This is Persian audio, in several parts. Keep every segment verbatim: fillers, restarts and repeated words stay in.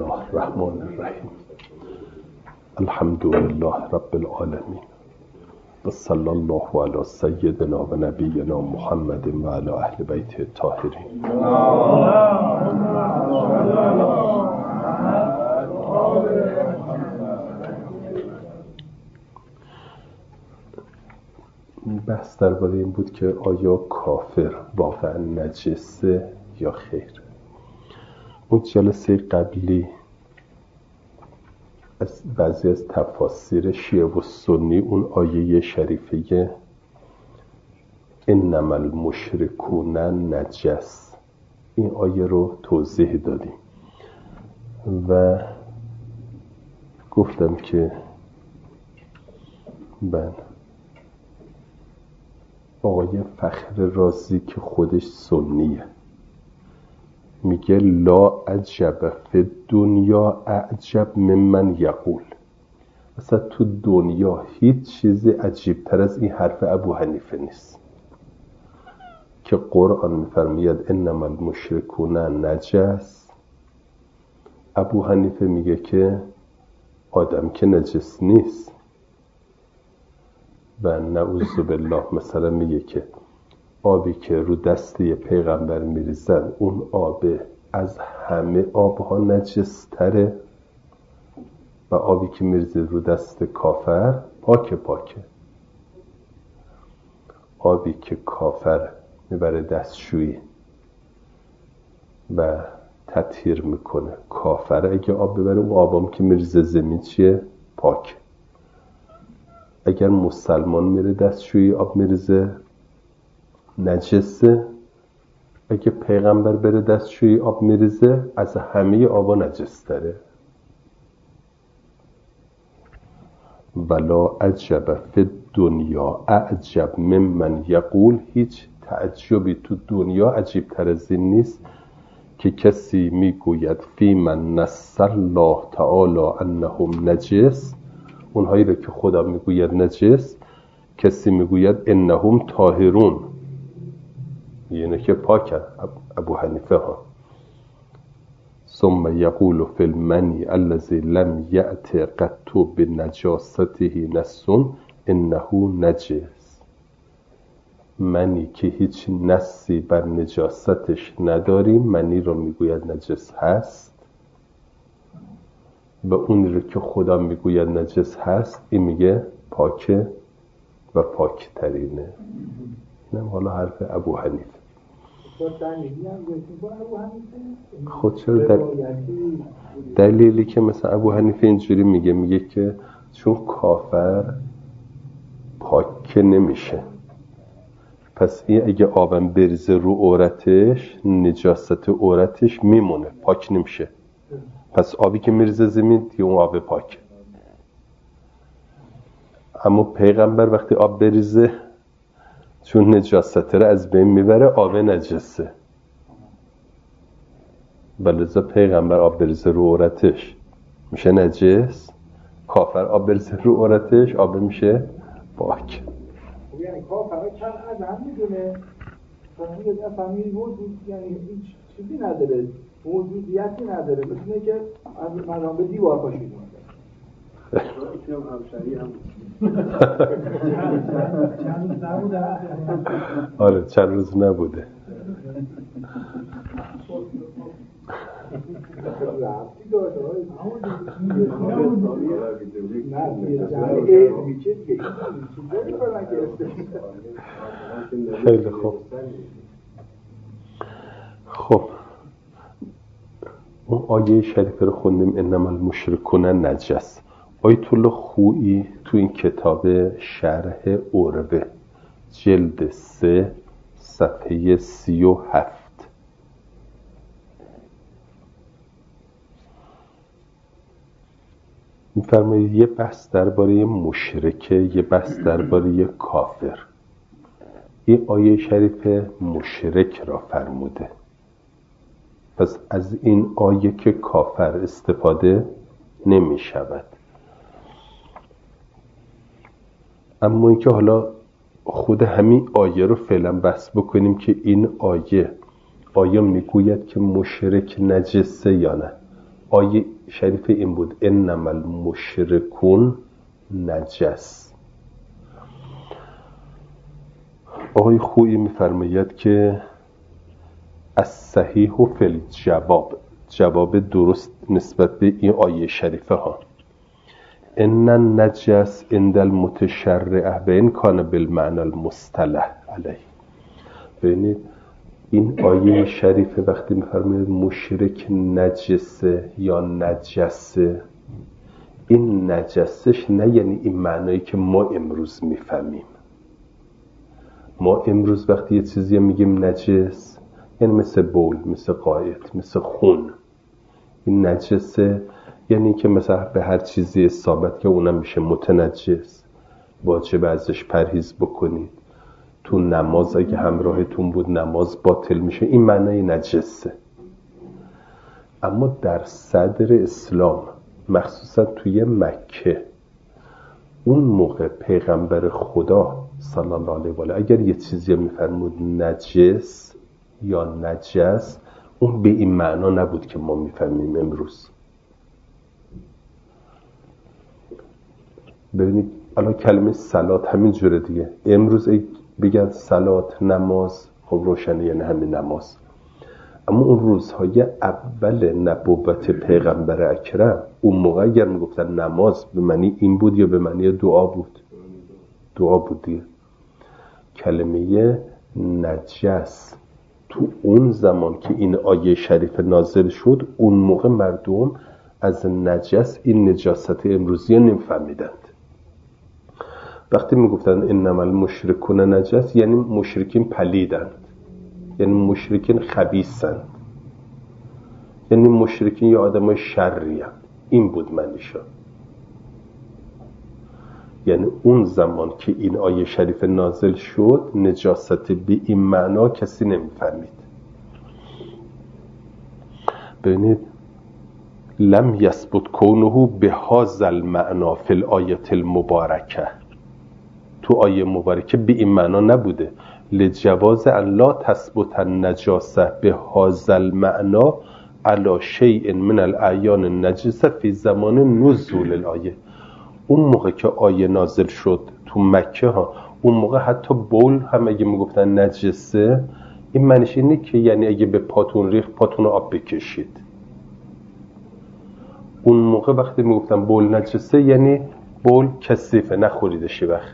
الله الرحمن الرحیم. الحمد لله رب العالمین و صلی الله علی سیدنا و نبینا محمد و علی اهل بیت الطاهرین. بحث درباره این بود که آیا کافر واقعا نجسه یا خیر. اون جلسه قبلی از بعضی از تفاسیر شیعه و سنی اون آیه شریفه انما المشرکون نجس، این آیه رو توضیح دادیم و گفتم که من آقای فخر رازی که خودش سنیه میگه لا عجب فی دنیا اعجب ممن یقول، اصلا تو دنیا هیچ چیزی عجیب تر از این حرف ابو حنیفه نیست که قرآن میفرماید انما المشرکون نجس. ابو حنیفه میگه که آدم که نجس نیست و نعوذ بالله مثلا میگه که آبی که رو دست یه پیغمبر میریزن اون آب از همه آبها نجس تره و آبی که میریزه رو دست کافر پاک پاکه. آبی که کافر میبره دستشویی و تطهیر میکنه، کافر اگه آب ببره اون آبام که میریزه زمین چیه؟ پاک. اگر مسلمان میره دستشویی آب میریزه نجسه، اگه پیغمبر بره دستشویی آب میریزه از همه آبا نجس تره. ولا عجب فی دنیا اعجب ممن یقول، هیچ تعجبی تو دنیا عجیب تر از این نیست که کسی میگوید فی من نص الله تعالی انهم نجس، اونهایی رو که خدا میگوید نجس، کسی میگوید انهم طاهرون، یعنی که پاکن. ابو حنیفه ها ثم یقول فی المنی الذی لم یأت قط بنجاسته نص انه نجس، منی که هیچ نصی بر نجاستش نداریم منی رو میگوید نجس هست و اونی رو که خدا میگوید نجس هست این میگه پاکه و پاک ترینه. اینم حالا حرف ابو حنیفه. خود چرا دل... دلیلی که مثلا ابو حنیفه اینجوری میگه، میگه که چون کافر پاک نمیشه، پس این اگه آبم بریزه رو عورتش نجاست عورتش میمونه، پاک نمیشه، پس آبی که میریزه زمین دیگه اون آب پاک. اما پیغمبر وقتی آب بریزه چون نجاسته رو از بین میبره آب نجسه، بلذا پیغمبر آب بریزه رو عورتش میشه نجس، کافر آب بریزه رو عورتش آب میشه پاک. یعنی کافر کم از هم میدونه فهمی یه فهمی وجود، یعنی هیچ چیزی نداره، موجودیتی نداره، مثل که از مردم به دیوار پاشید چند روز نبوده. آره چند روز نبوده. خیلی خوب. خب اون آیه شریفه رو خوندیم انما المشرکون نجس. آیت الله خویی تو این کتاب شرح عروه جلد سه صفحه سی و هفت می‌فرماید یه بحث درباره مشرکه، یه بحث درباره کافر. این آیه شریفه مشرک را فرموده، پس از این آیه که کافر استفاده نمی شود. اما اینکه حالا خود همین آیه رو فعلا بحث بکنیم که این آیه آیا میگوید که مشرک نجسه یا نه. آیه شریف این بود انما المشرکون نجس. آقای خویی میفرماید که الصحیح فی الجواب، جواب درست نسبت به این آیه شریفه ها، ان النجس عند المتشرع بین کان بالمعنى المصطلح علیه. ببینید این آیه شریفه وقتی میفرماید مشرک نجسه یا نجسه، این نجسش نه یعنی این معنایی که ما امروز میفهمیم. ما امروز وقتی یه چیزی میگیم نجس یعنی مثل بول، مثل قایت، مثل خون. این نجسه یعنی که مثلا به هر چیزی اصابت که اونم میشه متنجس، واجب ازش پرهیز بکنید. تو نماز اگه همراهتون بود نماز باطل میشه، این معنای نجسه. اما در صدر اسلام مخصوصا توی مکه اون موقع پیغمبر خدا صلی الله علیه و آله اگر یه چیزی میفرمود نجس یا نجس، اون به این معنا نبود که ما میفهمیم امروز. ببینید الان کلمه صلات همین جوره دیگه. امروز بگن صلات، نماز، خب روشنه یعنی همین نماز. اما اون روزهای اول نبوت پیغمبر اکرم اون موقع اگر میگفتن نماز به معنی این بود یا به معنی دعا بود؟ دعا بود دیگه. کلمه نجس تو اون زمان که این آیه شریف نازل شد اون موقع مردم از نجس این نجاست امروزی نمیفهمیدند. وقتی میگفتن انما المشرکون نجس یعنی مشرکین پلیدند، یعنی مشرکین خبیثند، یعنی مشرکین یا آدمای شری هستند. این بود معنیشون. یعنی اون زمان که این آیه شریف نازل شد نجاست به این معنا کسی نمیفهمید. ببینید لم یثبت کونه به هذا المعنى فی الآیه المبارکه، تو آیه مبارکه به این معنا نبوده. لجواز ان لا تثبت النجاسه به هذا المعنى علی شیء من الاعیان النجسه فی زمان نزول الآیه. اون موقع که آیه نازل شد تو مکه ها، اون موقع حتی بول هم اگه میگفتن نجسه، این معنیش اینه که یعنی اگه به پاتون ریخت پاتون رو آب بکشید. اون موقع وقتی میگفتن بول نجسه یعنی بول کثیفه، نخوریدش وقت.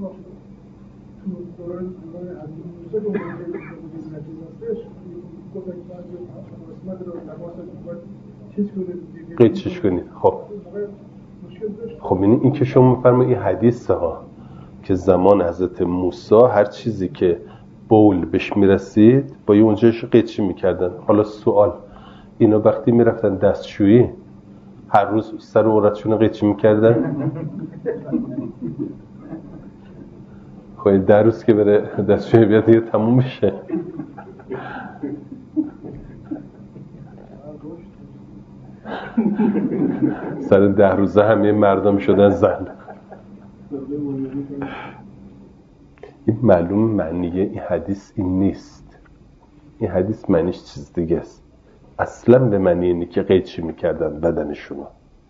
قیچش کنید. خب خب این این که شما میفرمایید این حدیثه ها که زمان حضرت موسی هر چیزی که بول بهش میرسید با یه اونجاش قیچی میکردن. حالا سوال، اینا وقتی میرفتن دستشویی هر روز سر عورتشون قیچی میکردن؟ خب در روز که بره دستشویی بیاد دیگه تموم میشه. سر ده روزه همه مردم شدن زن. این معلوم معنیه این حدیث این نیست. این حدیث معنیش چیز دیگه است. اصلا به معنی اینه که قیچی میکردن بدنشونو.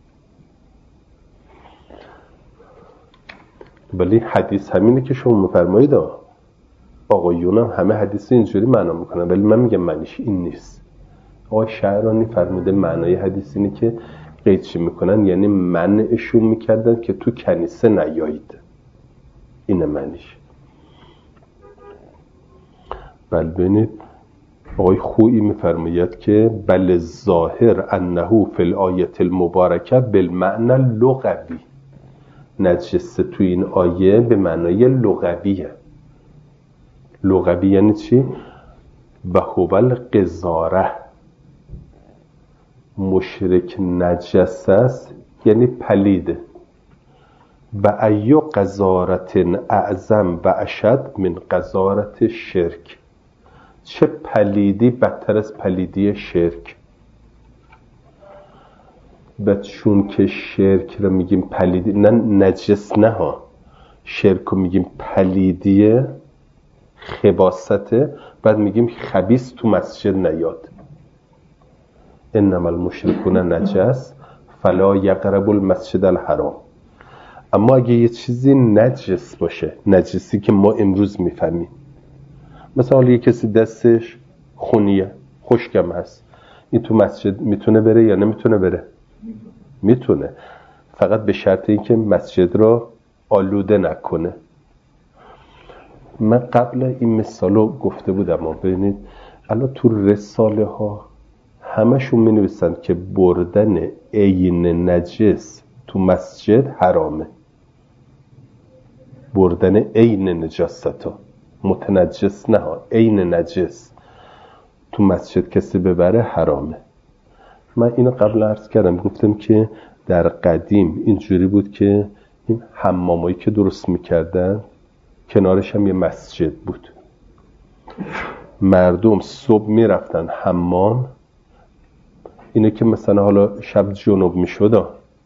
ولی حدیث همینه که شما میفرمایید. آقایون هم همه حدیث اینجوری معنا میکنن، ولی من میگم معنیش این نیست. آقای شعرانی فرموده معنای حدیث اینه که قیچی میکنن یعنی منعشون میکردن که تو کنیسه نیایید. اینه معنیش. بل ببینید آقای خویی میفرماید که بل ظاهر انه فی الآیه المبارکه بالمعنى اللغوی، نجسه تو این آیه به معنای لغویه. لغوی یعنی چی؟ و هو القذاره، مشرک نجس است یعنی پلیده. و ایو قذارت اعظم و اشد من قذارت شرک، چه پلیدی بدتر از پلیدی شرک. و چون که شرک رو میگیم پلیدی، نه نجس نه ها، شرک رو میگیم پلیدیه، خباسته، بعد میگیم خبیث تو مسجد نیاد. انما المشرکون نجس فلا یقرب المسجد الحرام. اما اگه یه چیزی نجس باشه، نجسی که ما امروز میفهمیم، مثلا یه کسی دستش خونیه، خشکم هست، این تو مسجد میتونه بره یا نمیتونه بره؟ میتونه، فقط به شرط اینکه مسجد رو آلوده نکنه. من قبل این مثالو گفته بودم، ما ببینید الان تو رساله ها همشون می نویسن که بردن عین نجس تو مسجد حرامه. بردن عین نجاست ها، متنجس نه ها، عین نجس تو مسجد کسی ببره حرامه. من اینو قبل عرض کردم، گفتم که در قدیم اینجوری بود که این حمامایی که درست میکردن کنارش هم یه مسجد بود. مردم صبح میرفتن حمام، اینه که مثلا حالا شب جنوب میشد،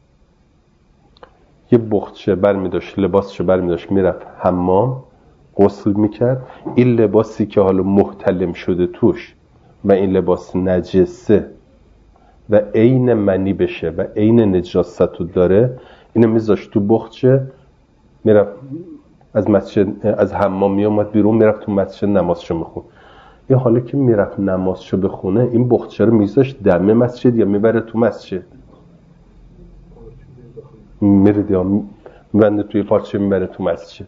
یه بختشه بر میداشت، لباسشو بر میداشت، میرفت حمام غسل میکرد. این لباسی که حالا محتلم شده توش و این لباس نجسه و عین منی بشه و عین نجاستو داره، اینو میذاشت تو بختشه، میرفت از مسجد، از حمام میومد بیرون، میرفت تو مسجد نمازشو میخون. این حالا که میرفت نمازشو بخونه، این بختشه رو میذاشت دم مسجد یا میبره تو مسجد؟ میره یا میبنده توی پارچه میبره تو مسجد.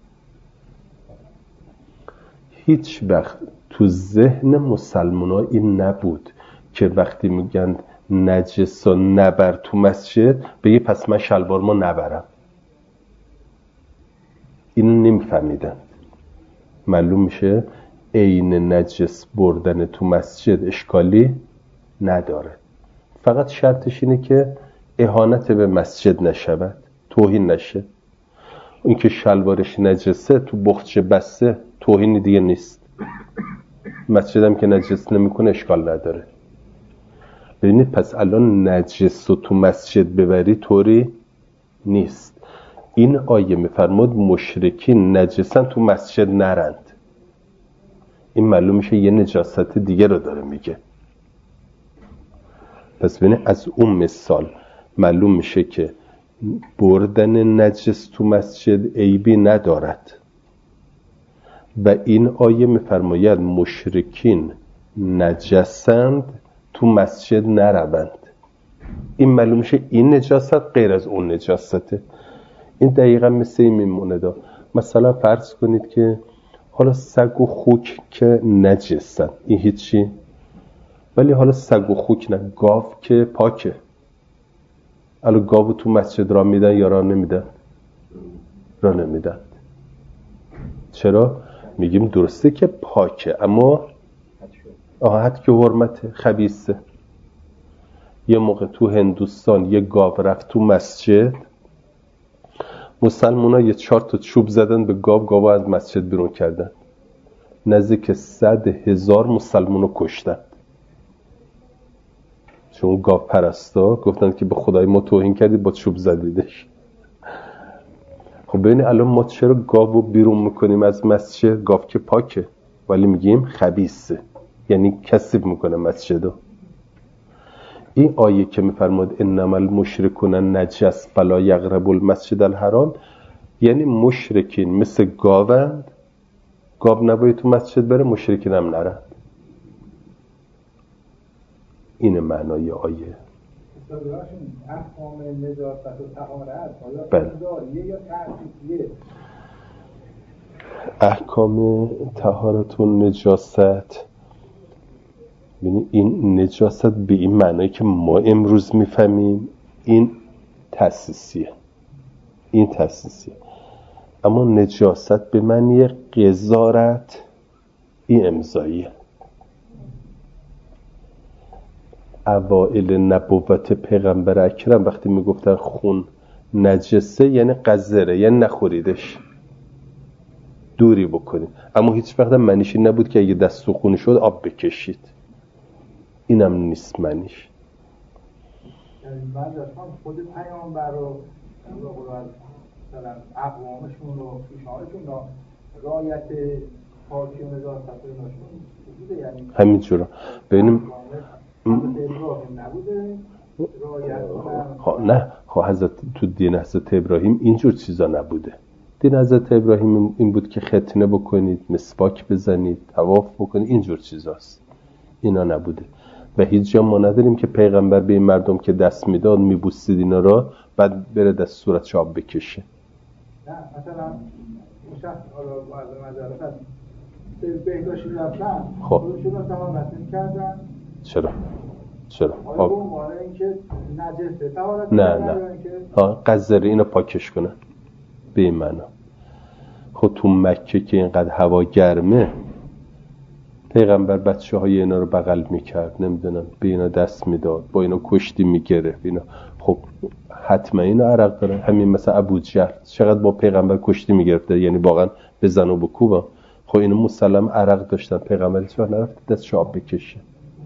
هیچ وقت تو ذهن مسلمان‌ها این نبود که وقتی میگن نجس و نبر تو مسجد بگی پس من شلوار ما نبرم. اینو نمیفهمیدن. معلوم میشه عین نجس بردن تو مسجد اشکالی نداره، فقط شرطش اینه که اهانت به مسجد نشود، توهین نشه. این که شلوارش نجسه تو بختش بسته توهین دیگه نیست. مسجدم که نجس نمیکنه اشکال نداره. ببینید پس الان نجس رو تو مسجد ببری طوری نیست. این آیه میفرماد مشرکین نجسن تو مسجد نرند. این معلوم میشه یه نجاست دیگه رو داره میگه. پس ببینید از اون مثال معلوم میشه که بردن نجس تو مسجد عیبی ندارد و این آیه میفرماید مشرکین نجسند تو مسجد نروند. این معلوم میشه این نجاست غیر از اون نجاسته. این دقیقا مثل این میمونه دا. مثلا فرض کنید که حالا سگ و خوک که نجسن، این هیچی، ولی حالا سگ و خوک نه، گاو که پاکه. الان گاو تو مسجد را میدن یا را نمیدن؟ را نمیدن. چرا؟ میگیم درسته که پاکه اما آهت که حرمته، خبیثه. یه موقع تو هندوستان یه گاو رفت تو مسجد، مسلمان ها یه چهار تا چوب زدن به گاو، گاو از مسجد بیرون کردن. نزدیک صد هزار مسلمان رو کشتن، چون گاو پرستا گفتن که به خدای ما توهین کردید با چوب زدیدش. خب ببینید الان ما چرا گاو رو بیرون میکنیم از مسجد؟ گاو که پاکه ولی میگیم خبیثه، یعنی کسب میکنه مسجدو. این آیه که میفرماد انما المشرکون نجس فلا یقربوا المسجد الحرام، یعنی مشرکین مثل گاوند، گاو نباید تو مسجد بره، مشرکین هم نرند. این معنای آیه. احکام نجاست و طهارت بله. یا تأسیسیه؟ احکام طهارت و نجاست، یعنی این نجاست به این معنایی که ما امروز میفهمیم این تأسیسیه، این تأسیسیه. اما نجاست به معنی قذارت این امضاییه. اوائل نبوت پیغمبر اکرم وقتی میگفتن خون نجسه یعنی قذره، یعنی نخوریدش، دوری بکنید. اما هیچ وقت معنیش نبود که اگه دست و خون شد آب بکشید. اینم نیست معنیش. یعنی من داشتم خود پیامبر رو مثلا اقوامشون رو پیشانشون رو رعایت پاکی و نجاست رو نشون بوده، یعنی همین جورا. ببینیم ابراهیم نبوده خب نه خب حضرت تو دین حضرت ابراهیم اینجور چیزا نبوده. دین حضرت ابراهیم این بود که ختنه بکنید، مسواک بزنید، طواف بکنید، اینجور چیزاست. اینا نبوده. و هیچ جا ما نداریم که پیغمبر به این مردم که دست میداد میبوسید اینا را بعد بره دست صورتش آب بکشه. نه مثلا شخص حالا معذرت هست بهداشتی رفتن خب خودشون رو تمام نسیم کردن. چرا؟ چرا؟ آیا به عنوان اینکه نجسه طهارت نه نه ها قذره اینو پاکش کنن به این معنا. خب تو مکه که اینقدر هوا گرمه پیغمبر بچه های اینا رو بغل میکرد، نمیدونم به اینا دست میداد، با اینا کشتی میگرفت اینا. خب حتما اینا عرق داره. همین مثلا ابوجهل چقدر با پیغمبر کشتی میگرفته، یعنی واقعا بزن و بکوبا. خب اینا مسلم عرق داشتن، پیغمبر هیچ وقت نرفت دستش آب بکشه.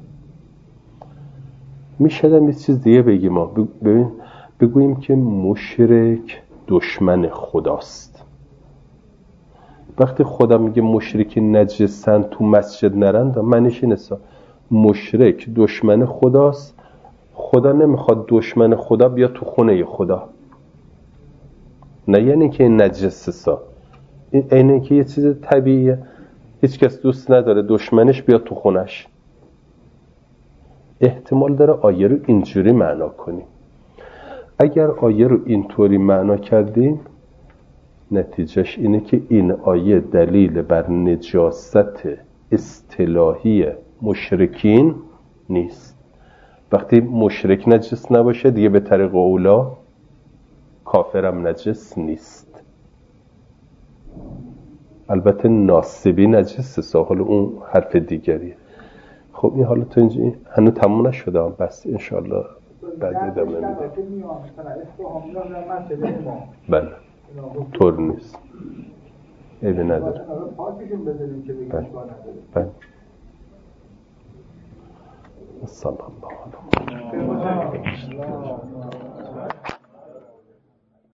میشدم یه چیز دیگه بگیم ما ببین بگوییم که مشرک دشمن خداست. وقتی خدا میگه مشرکی نجسن تو مسجد نرند، معنیش اینه مشرک دشمن خداست. خدا نمیخواد دشمن خدا بیا تو خونه خدا. نه یعنی که این نجسه سا این اینه که یه چیز طبیعیه. هیچ کس دوست نداره دشمنش بیا تو خونش. احتمال داره آیه رو اینجوری معنا کنیم. اگر آیه رو اینطوری معنا کردیم نتیجهش اینه که این آیه دلیل بر نجاست اصطلاحی مشرکین نیست. وقتی مشرک نجس نباشه دیگه به طریق اولا کافرم نجس نیست. البته ناسبی نجس ساحل اون حرف دیگریه. خب این حالا تا اینجا هنوز تموم نشده هم بس انشالله بعد ادامه میده. بله طور نیست ایده نداره. بله بله صلی الله علیه و